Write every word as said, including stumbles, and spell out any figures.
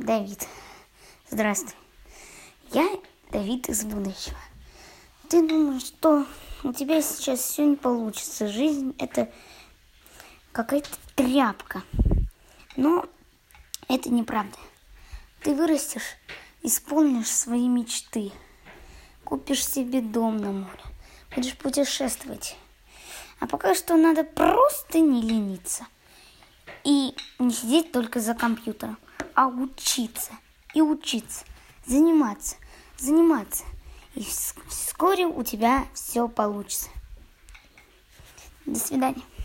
Давид. Здравствуй. Я Давид из будущего. Ты думаешь, что у тебя сейчас все не получится. Жизнь – это какая-то тряпка. Но это неправда. Ты вырастешь, исполнишь свои мечты. Купишь себе дом на море. Будешь путешествовать. А пока что надо просто не лениться. И не сидеть только за компьютером, а учиться. И учиться. Заниматься. Заниматься. И вскоре у тебя все получится. До свидания.